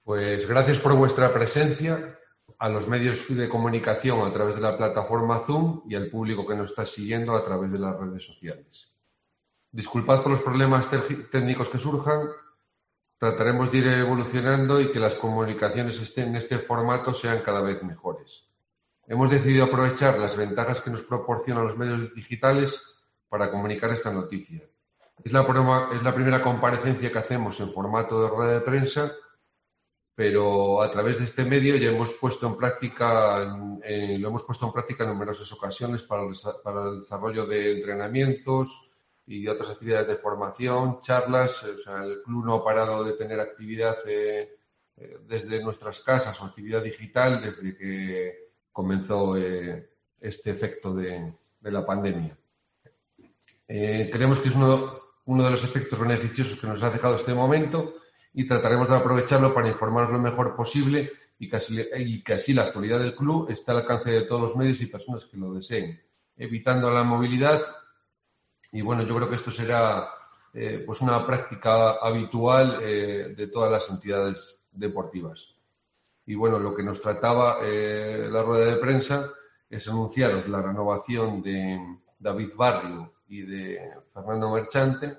Pues gracias por vuestra presencia, a los medios de comunicación a través de la plataforma Zoom y al público que nos está siguiendo a través de las redes sociales. Disculpad por los problemas técnicos que surjan, trataremos de ir evolucionando y que las comunicaciones en este formato sean cada vez mejores. Hemos decidido aprovechar las ventajas que nos proporcionan los medios digitales para comunicar esta noticia. Es la primera comparecencia que hacemos en formato de rueda de prensa, pero a través de este medio ya hemos puesto en práctica, lo hemos puesto en práctica en numerosas ocasiones para el desarrollo de entrenamientos y de otras actividades de formación, charlas. O sea, el club no ha parado de tener actividad desde nuestras casas o actividad digital desde que comenzó este efecto de la pandemia. Creemos que es uno de los efectos beneficiosos que nos ha dejado este momento y trataremos de aprovecharlo para informaros lo mejor posible y que así la actualidad del club esté al alcance de todos los medios y personas que lo deseen, evitando la movilidad. Y bueno, yo creo que esto será pues una práctica habitual de todas las entidades deportivas. Y bueno, lo que nos trataba la rueda de prensa es anunciaros la renovación de David Barrio y de Fernando Merchante.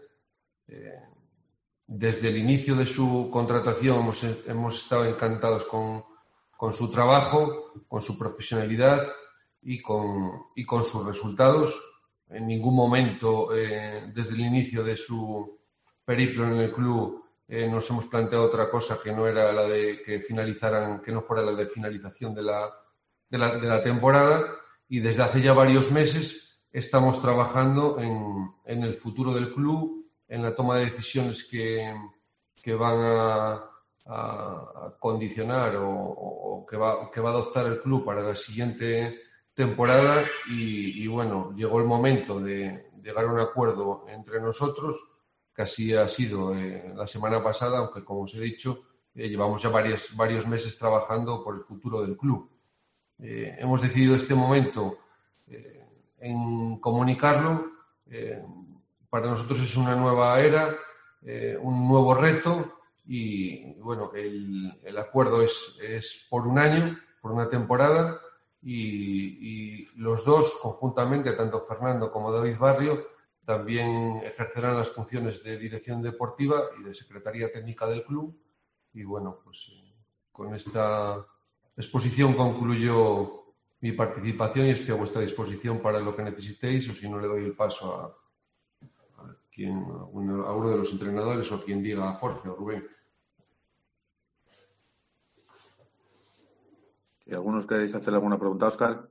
Desde el inicio de su contratación hemos estado encantados con su trabajo, con su profesionalidad y con sus resultados. En ningún momento, desde el inicio de su periplo en el club, nos hemos planteado otra cosa que no era la de que no fuera la de finalización de la temporada, y desde hace ya varios meses estamos trabajando en el futuro del club, en la toma de decisiones que van a condicionar o que va a adoptar el club para la siguiente temporada y bueno, llegó el momento de llegar a un acuerdo entre nosotros, que así ha sido la semana pasada, aunque como os he dicho, llevamos ya varios meses trabajando por el futuro del club. Hemos decidido este momento en comunicarlo. Para nosotros es una nueva era, un nuevo reto y bueno, el acuerdo es por un año, por una temporada y los dos conjuntamente, tanto Fernando como David Barrio, también ejercerán las funciones de dirección deportiva y de secretaría técnica del club. Y bueno, pues con esta exposición concluyo mi participación y estoy a vuestra disposición para lo que necesitéis, o si no le doy el paso a uno de los entrenadores o quien diga a Jorge o Rubén. ¿Y algunos queréis hacer alguna pregunta, Óscar?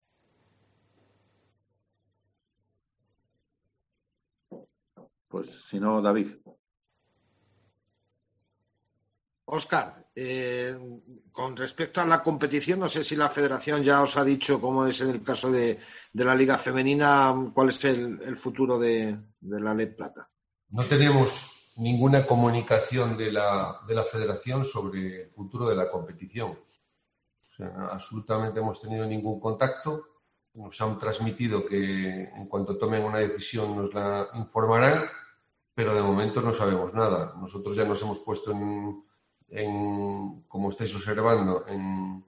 Pues si no, David. Óscar, con respecto a la competición, no sé si la federación ya os ha dicho, como es en el caso de la Liga Femenina, cuál es el futuro de la Leb Plata. No tenemos ninguna comunicación de la federación sobre el futuro de la competición. O sea, absolutamente hemos tenido ningún contacto. Nos han transmitido que en cuanto tomen una decisión nos la informarán, pero de momento no sabemos nada. Nosotros ya nos hemos puesto como estáis observando, en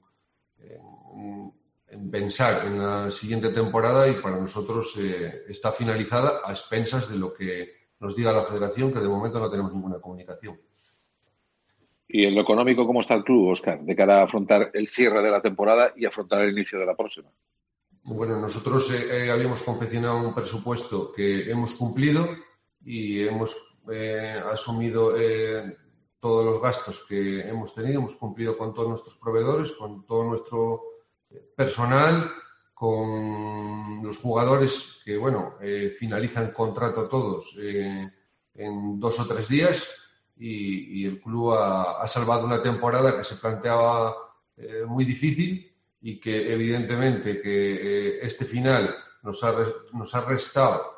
pensar en la siguiente temporada y para nosotros está finalizada a expensas de lo que nos diga la federación, que de momento no tenemos ninguna comunicación. ¿Y en lo económico cómo está el club, Óscar, de cara a afrontar el cierre de la temporada y afrontar el inicio de la próxima? Bueno, nosotros habíamos confeccionado un presupuesto que hemos cumplido y hemos asumido todos los gastos que hemos tenido. Hemos cumplido con todos nuestros proveedores, con todo nuestro personal, con los jugadores que, bueno, finalizan contrato todos en 2 o 3 días y el club ha salvado una temporada que se planteaba muy difícil y que evidentemente que este final nos ha restado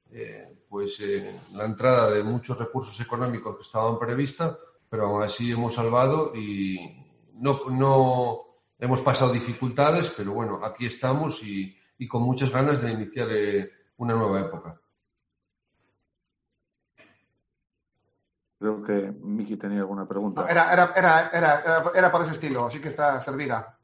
la entrada de muchos recursos económicos que estaban previstos, pero aún así hemos salvado y no hemos pasado dificultades, pero bueno, aquí estamos y con muchas ganas de iniciar una nueva época. Creo que Miki tenía alguna pregunta. No, era por ese estilo, así que está servida.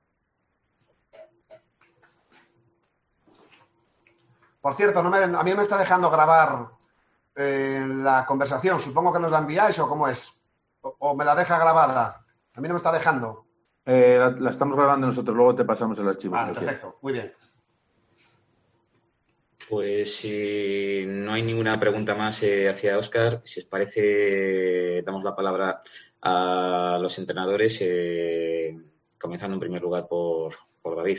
Por cierto, a mí me está dejando grabar la conversación. Supongo que nos la enviáis o cómo es. O me la deja grabada. A mí no me está dejando. La estamos grabando nosotros, luego te pasamos el archivo. Vale, si perfecto. Muy bien. Pues si no hay ninguna pregunta más hacia Óscar, si os parece, damos la palabra a los entrenadores, comenzando en primer lugar por David.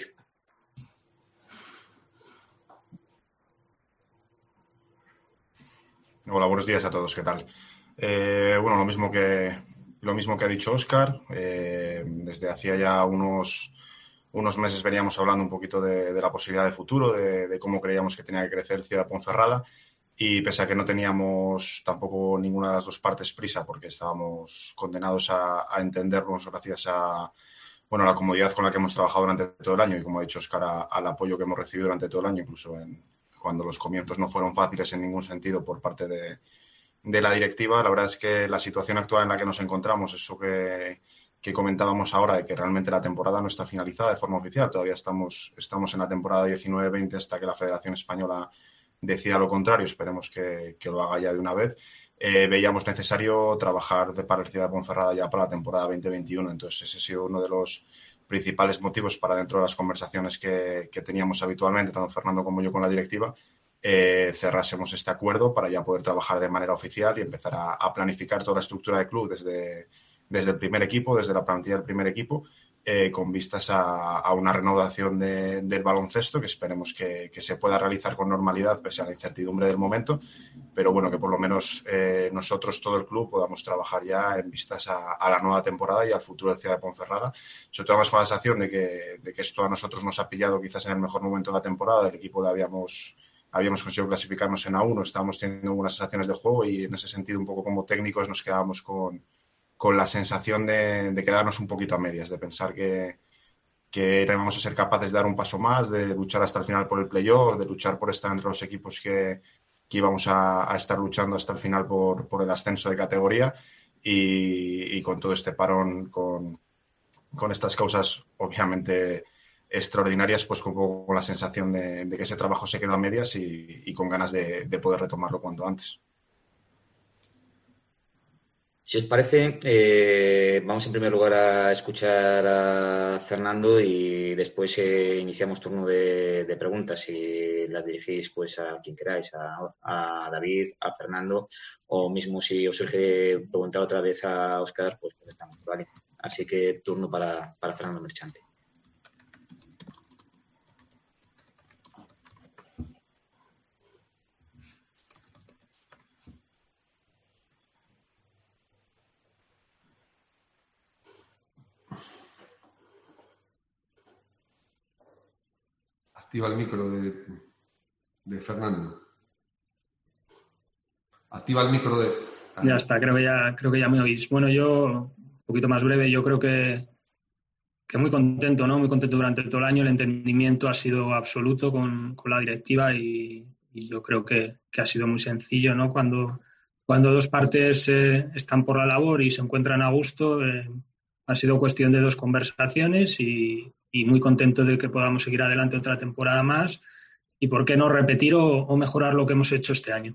Hola, buenos días a todos, ¿qué tal? Bueno, lo mismo que ha dicho Óscar, desde hacía ya unos meses veníamos hablando un poquito de la posibilidad de futuro, de cómo creíamos que tenía que crecer Ciudad de Ponferrada, y pese a que no teníamos tampoco ninguna de las dos partes prisa, porque estábamos condenados a entendernos gracias a la comodidad con la que hemos trabajado durante todo el año y, como ha dicho Óscar, al apoyo que hemos recibido durante todo el año, incluso cuando los comienzos no fueron fáciles en ningún sentido por parte de la directiva. La verdad es que la situación actual en la que nos encontramos, eso que comentábamos ahora, de que realmente la temporada no está finalizada de forma oficial, todavía estamos en la temporada 19-20 hasta que la Federación Española decida lo contrario, esperemos que lo haga ya de una vez. Veíamos necesario trabajar para el Ciudad de Ponferrada ya para la temporada 2021, entonces ese ha sido uno de los principales motivos para, dentro de las conversaciones que teníamos habitualmente, tanto Fernando como yo con la directiva, cerrásemos este acuerdo para ya poder trabajar de manera oficial y empezar a planificar toda la estructura del club desde el primer equipo, desde la plantilla del primer equipo, con vistas a una renovación del baloncesto que esperemos que se pueda realizar con normalidad pese a la incertidumbre del momento, pero bueno, que por lo menos nosotros, todo el club, podamos trabajar ya en vistas a la nueva temporada y al futuro de Ciudad de Ponferrada. Sobre todo más con la sensación de que esto a nosotros nos ha pillado quizás en el mejor momento de la temporada. El equipo habíamos conseguido clasificarnos en A1, estábamos teniendo buenas sensaciones de juego y en ese sentido, un poco como técnicos, nos quedábamos con la sensación de quedarnos un poquito a medias, de pensar que íbamos a ser capaces de dar un paso más, de luchar hasta el final por el playoff, de luchar por estar entre los equipos que íbamos a estar luchando hasta el final por el ascenso de categoría, y con todo este parón, con estas causas obviamente extraordinarias, pues con la sensación de que ese trabajo se quedó a medias y con ganas de poder retomarlo cuanto antes. Si os parece, vamos en primer lugar a escuchar a Fernando y después iniciamos turno de preguntas y las dirigís pues a quien queráis, a David, a Fernando, o mismo si os surge preguntar otra vez a Óscar, pues estamos, ¿vale? Así que turno para Fernando Merchante. Activa el micro de Fernando. Activa el micro de... Ya está, creo que ya me oís. Bueno, yo, un poquito más breve, yo creo que muy contento, ¿no? Muy contento durante todo el año. El entendimiento ha sido absoluto con la directiva y yo creo que ha sido muy sencillo, ¿no? Cuando dos partes están por la labor y se encuentran a gusto, ha sido cuestión de 2 conversaciones y muy contento de que podamos seguir adelante otra temporada más y por qué no repetir o mejorar lo que hemos hecho este año.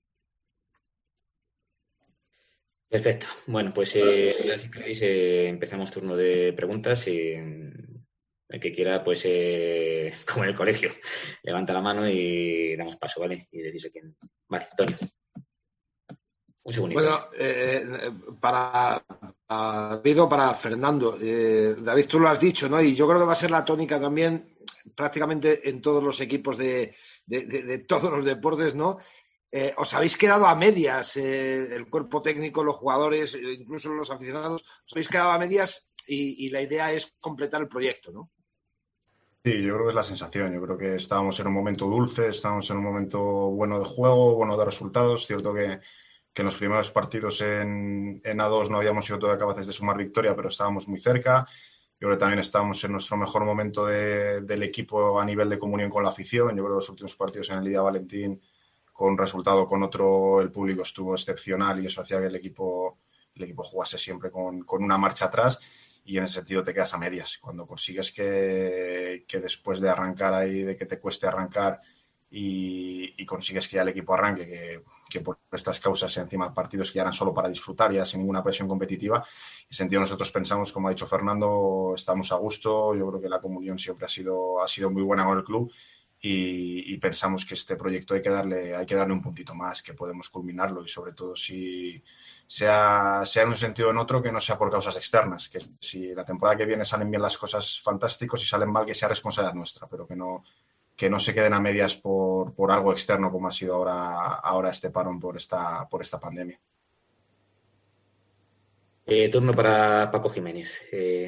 Perfecto. Bueno, pues si queréis empezamos turno de preguntas y el que quiera, pues como en el colegio, levanta la mano y damos paso, ¿vale? Y decís a quién. Vale, Antonio. Un segundito. Bueno, para David o para Fernando. David, tú lo has dicho, ¿no? Y yo creo que va a ser la tónica también prácticamente en todos los equipos de todos los deportes, ¿no? Os habéis quedado a medias, el cuerpo técnico, los jugadores, incluso los aficionados, os habéis quedado a medias y la idea es completar el proyecto, ¿no? Sí, yo creo que es la sensación. Yo creo que estábamos en un momento dulce, estábamos en un momento bueno de juego, bueno de resultados. Cierto que en los primeros partidos en A2 no habíamos sido todavía capaces de sumar victoria, pero estábamos muy cerca. Yo creo que también estábamos en nuestro mejor momento del equipo a nivel de comunión con la afición. Yo creo que los últimos partidos en el Liga Valentín con un resultado, con otro, el público estuvo excepcional y eso hacía que el equipo jugase siempre con una marcha atrás, y en ese sentido te quedas a medias. Cuando consigues que después de arrancar ahí, de que te cueste arrancar y consigues que ya el equipo arranque, que por estas causas encima partidos que ya eran solo para disfrutar, ya sin ninguna presión competitiva, en ese sentido nosotros pensamos, como ha dicho Fernando, estamos a gusto. Yo creo que la comunión siempre ha sido muy buena con el club. Y pensamos que este proyecto hay que darle un puntito más, que podemos culminarlo, y sobre todo si sea en un sentido o en otro, que no sea por causas externas, que si la temporada que viene salen bien las cosas, fantásticos, si salen mal, que sea responsabilidad nuestra, pero que no se queden a medias por algo externo, como ha sido ahora este parón por esta pandemia. Turno para Paco Jiménez.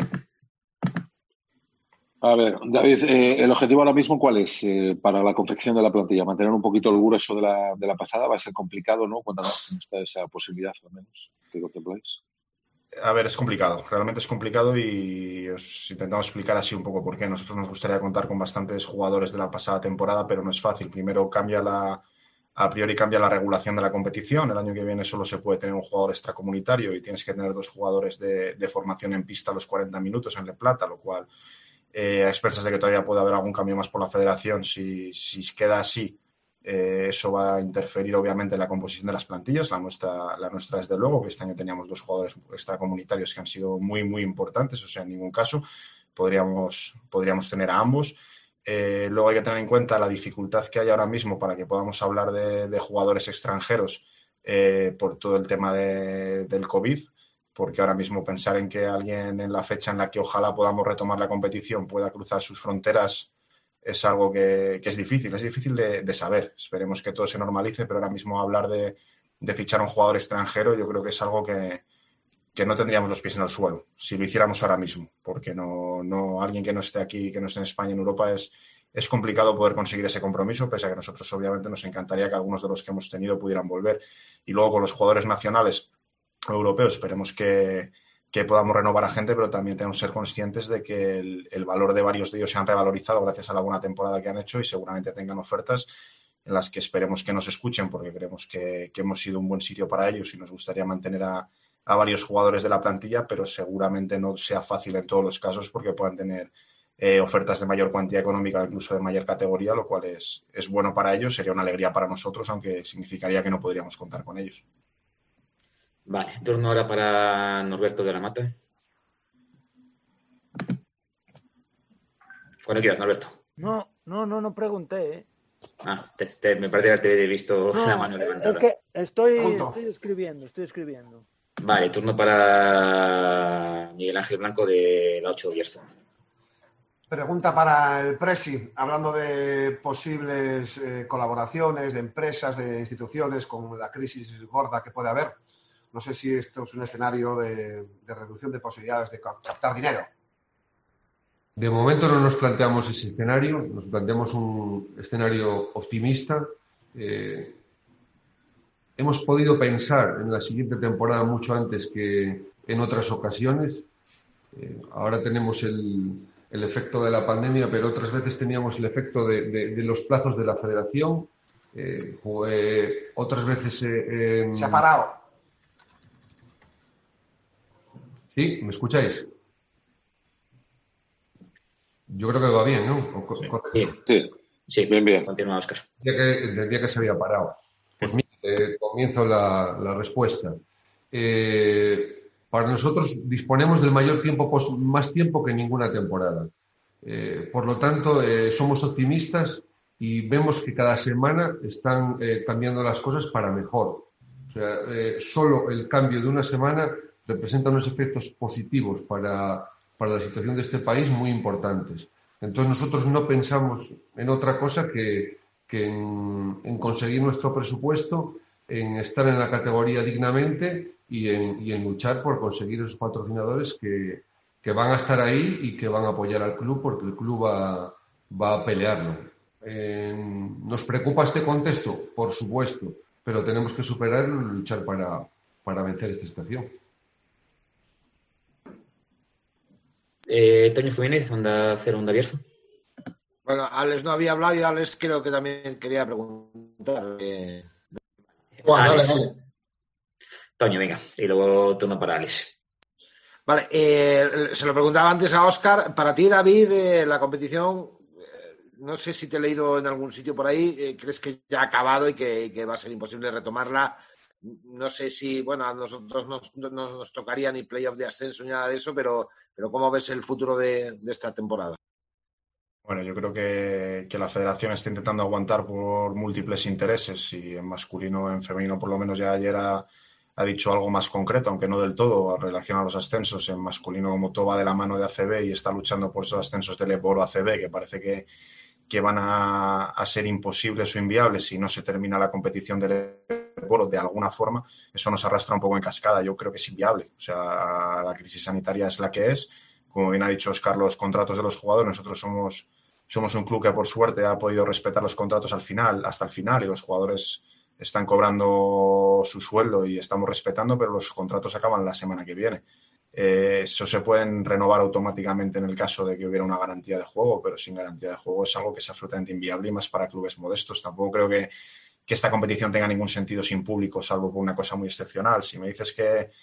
A ver, David, ¿el objetivo ahora mismo cuál es para la confección de la plantilla? ¿Mantener un poquito el grueso de la pasada? Va a ser complicado, ¿no? Cuéntanos cómo está esa posibilidad, al menos, que contempláis. A ver, es complicado, realmente es complicado, y os intentamos explicar así un poco por qué. Nosotros nos gustaría contar con bastantes jugadores de la pasada temporada, pero no es fácil. Primero, a priori cambia la regulación de la competición. El año que viene solo se puede tener un jugador extracomunitario y tienes que tener 2 jugadores de formación en pista a los 40 minutos en La Plata, lo cual, a expensas de que todavía puede haber algún cambio más por la federación, si queda así, eso va a interferir obviamente en la composición de las plantillas. La nuestra desde luego, que este año teníamos 2 jugadores extracomunitarios que han sido muy, muy importantes, o sea, en ningún caso podríamos tener a ambos. Luego hay que tener en cuenta la dificultad que hay ahora mismo para que podamos hablar de jugadores extranjeros, por todo el tema del COVID, porque ahora mismo pensar en que alguien en la fecha en la que ojalá podamos retomar la competición pueda cruzar sus fronteras es algo que es difícil de saber. Esperemos que todo se normalice, pero ahora mismo hablar de fichar a un jugador extranjero, yo creo que es algo que no tendríamos los pies en el suelo si lo hiciéramos ahora mismo, porque no alguien que no esté aquí, que no esté en España, en Europa, es complicado poder conseguir ese compromiso, pese a que nosotros obviamente nos encantaría que algunos de los que hemos tenido pudieran volver. Y luego con los jugadores nacionales europeos esperemos que podamos renovar a gente, pero también tenemos que ser conscientes de que el valor de varios de ellos se han revalorizado gracias a la buena temporada que han hecho, y seguramente tengan ofertas en las que esperemos que nos escuchen, porque creemos que hemos sido un buen sitio para ellos y nos gustaría mantener a varios jugadores de la plantilla, pero seguramente no sea fácil en todos los casos, porque puedan tener ofertas de mayor cuantía económica, incluso de mayor categoría, lo cual es bueno para ellos, sería una alegría para nosotros, aunque significaría que no podríamos contar con ellos. Vale, turno ahora para Norberto de la Mata. Cuando quieras, Norberto. No pregunté, ¿eh? Me parece que te he visto la mano levantada. Es que estoy escribiendo. Vale, turno para Miguel Ángel Blanco de la 8 Bierzo. Pregunta para el Presi, hablando de posibles colaboraciones de empresas, de instituciones, con la crisis gorda que puede haber. No sé si esto es un escenario de reducción de posibilidades de captar dinero. De momento no nos planteamos ese escenario, nos planteamos un escenario optimista. Hemos podido pensar en la siguiente temporada mucho antes que en otras ocasiones. Ahora tenemos el efecto de la pandemia, pero otras veces teníamos el efecto de los plazos de la federación. Otras veces... Se ha parado. ¿Sí? ¿Me escucháis? Yo creo que va bien, ¿no? Sí, bien. Continúa, Óscar. Entendía que se había parado. Pues mira, comienzo la respuesta. Para nosotros disponemos del más tiempo que ninguna temporada. Por lo tanto, somos optimistas y vemos que cada semana están cambiando las cosas para mejor. O sea, solo el cambio de una semana representa unos efectos positivos para la situación de este país muy importantes. Entonces nosotros no pensamos en otra cosa que en conseguir nuestro presupuesto, en estar en la categoría dignamente y en luchar por conseguir esos patrocinadores que van a estar ahí y que van a apoyar al club, porque el club va a pelearlo. ¿Nos preocupa este contexto? Por supuesto, pero tenemos que superarlo y luchar para vencer esta situación. Toño Jiménez, Onda Cero, Onda Bierzo. Bueno, Alex no había hablado y Alex creo que también quería preguntar preguntar. Dale. Toño, venga, y luego turno para Alex. Vale, se lo preguntaba antes a Óscar. Para ti, David, la competición, no sé si te he leído en algún sitio por ahí, ¿crees que ya ha acabado y que va a ser imposible retomarla? No sé si, bueno, a nosotros no nos tocaría ni playoff de ascenso ni nada de eso, pero ¿cómo ves el futuro de esta temporada? Bueno, yo creo que la federación está intentando aguantar por múltiples intereses y en masculino o en femenino por lo menos ya ayer ha dicho algo más concreto, aunque no del todo, en relación a los ascensos. En masculino, como todo va de la mano de ACB y está luchando por esos ascensos del Eboro ACB, que parece que van a ser imposibles o inviables si no se termina la competición del Eboro de alguna forma, eso nos arrastra un poco en cascada. Yo creo que es inviable. O sea, la crisis sanitaria es la que es. Como bien ha dicho Óscar, los contratos de los jugadores, nosotros somos un club que por suerte ha podido respetar los contratos hasta el final y los jugadores están cobrando su sueldo y estamos respetando, pero los contratos acaban la semana que viene. Eso se pueden renovar automáticamente en el caso de que hubiera una garantía de juego, pero sin garantía de juego es algo que es absolutamente inviable y más para clubes modestos. Tampoco creo que esta competición tenga ningún sentido sin público, salvo por una cosa muy excepcional. Si me dices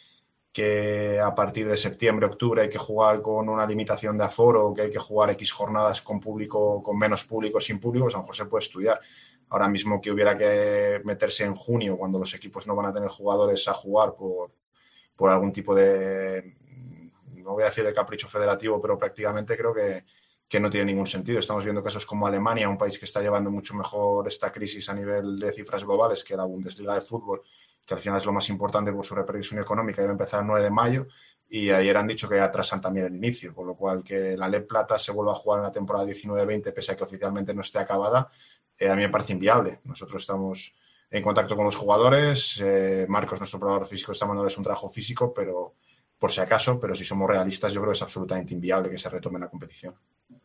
que a partir de septiembre, octubre hay que jugar con una limitación de aforo, que hay que jugar X jornadas con público, con menos público, sin público, pues a lo mejor se puede estudiar. Ahora mismo que hubiera que meterse en junio, cuando los equipos no van a tener jugadores a jugar por algún tipo de, no voy a decir de capricho federativo, pero prácticamente creo que no tiene ningún sentido. Estamos viendo casos como Alemania, un país que está llevando mucho mejor esta crisis a nivel de cifras globales que la Bundesliga de fútbol, que al final es lo más importante por su repercusión económica, y va a empezar el 9 de mayo, y ayer han dicho que atrasan también el inicio, con lo cual que la LEP Plata se vuelva a jugar en la temporada 19-20, pese a que oficialmente no esté acabada, a mí me parece inviable. Nosotros estamos en contacto con los jugadores, Marcos, nuestro preparador físico, está mandándoles un trabajo físico, pero por si acaso, pero si somos realistas, yo creo que es absolutamente inviable que se retome la competición.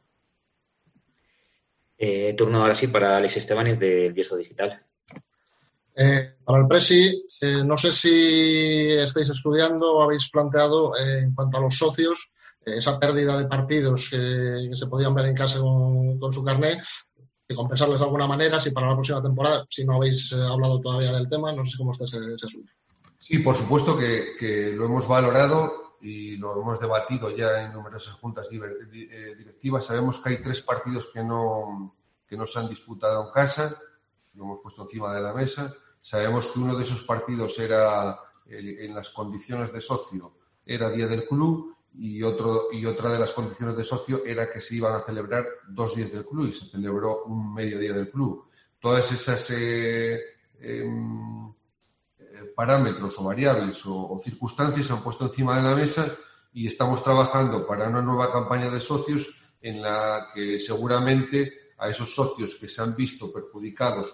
Turno ahora sí para Alex Estebanes de Biesto Digital. Para el Presi, no sé si estáis estudiando o habéis planteado en cuanto a los socios esa pérdida de partidos que se podían ver en casa con su carné, de compensarles de alguna manera, si para la próxima temporada, si no habéis hablado todavía del tema, no sé cómo está ese asunto. Sí, por supuesto que lo hemos valorado y lo hemos debatido ya en numerosas juntas directivas. Sabemos que hay 3 partidos que no se han disputado en casa, lo hemos puesto encima de la mesa. Sabemos que uno de esos partidos era, en las condiciones de socio, era día del club y otra de las condiciones de socio era que se iban a celebrar 2 días del club y se celebró un mediodía del club. Todas esas parámetros o variables o circunstancias se han puesto encima de la mesa y estamos trabajando para una nueva campaña de socios en la que seguramente a esos socios que se han visto perjudicados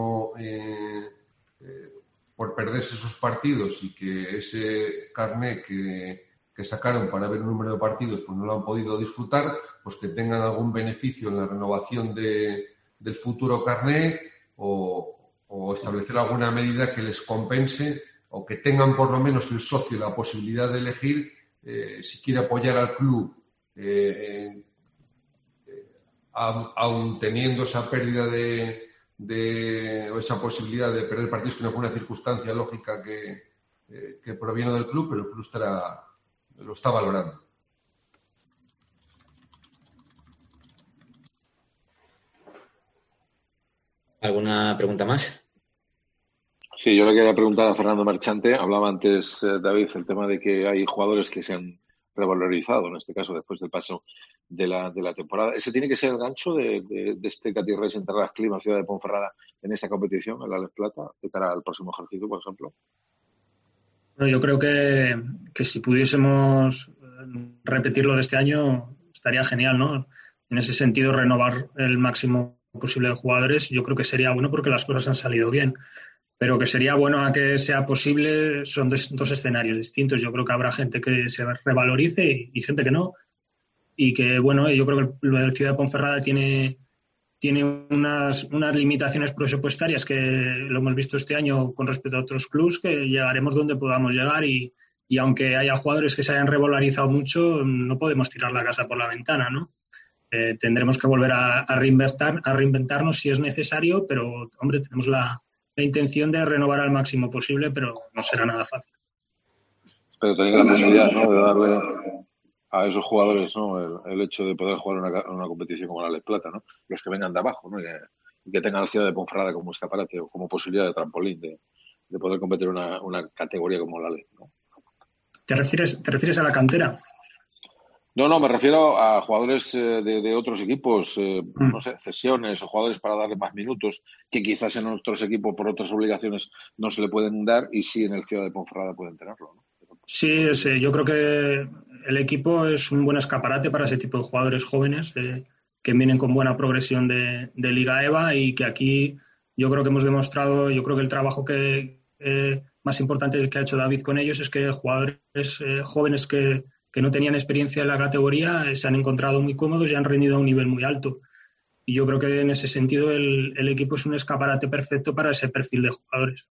por perderse esos partidos y que ese carné que sacaron para ver un número de partidos pues no lo han podido disfrutar, pues que tengan algún beneficio en la renovación del futuro carné o establecer alguna medida que les compense o que tengan por lo menos el socio la posibilidad de elegir si quiere apoyar al club aun teniendo esa pérdida o esa posibilidad de perder partidos, que no fue una circunstancia lógica que proviene del club, pero el club lo está valorando. ¿Alguna pregunta más? Sí, yo le quería preguntar a Fernando Marchante. Hablaba antes, David, el tema de que hay jugadores que se han revalorizado, en este caso, después del paso de la temporada. ¿Ese tiene que ser el gancho de este Cati Racing Terras Clima, Ciudad de Ponferrada, en esta competición, en la Les Plata, de cara al próximo ejercicio, por ejemplo? Bueno, yo creo que si pudiésemos repetirlo de este año, estaría genial, ¿no? En ese sentido, renovar el máximo posible de jugadores, yo creo que sería bueno porque las cosas han salido bien. Pero que sería bueno a que sea posible, son 2 escenarios distintos. Yo creo que habrá gente que se revalorice y gente que no. Y que, bueno, yo creo que lo de Ciudad de Ponferrada tiene unas limitaciones presupuestarias que lo hemos visto este año con respecto a otros clubs, que llegaremos donde podamos llegar y aunque haya jugadores que se hayan revalorizado mucho, no podemos tirar la casa por la ventana, ¿no? tendremos que volver a reinventarnos si es necesario, pero, hombre, tenemos la intención de renovar al máximo posible, pero no será nada fácil. Pero tenéis la posibilidad, ¿no?, de darle a esos jugadores, ¿no?, el hecho de poder jugar una competición como la Les Plata, ¿no?, los que vengan de abajo, ¿no?, y que tengan la ciudad de Ponferrada como escaparate o como posibilidad de trampolín de poder competir en una categoría como la LEP, ¿no? ¿Te refieres a la cantera? No, me refiero a jugadores de otros equipos, no sé, cesiones o jugadores para darle más minutos, que quizás en otros equipos por otras obligaciones no se le pueden dar y sí en el Ciudad de Ponferrada pueden tenerlo, ¿no? Sí, yo creo que el equipo es un buen escaparate para ese tipo de jugadores jóvenes que vienen con buena progresión de Liga EVA, y que aquí yo creo que hemos demostrado, yo creo que el trabajo más importante que ha hecho David con ellos es que jugadores jóvenes que no tenían experiencia en la categoría se han encontrado muy cómodos y han rendido a un nivel muy alto. Y yo creo que en ese sentido el equipo es un escaparate perfecto para ese perfil de jugadores.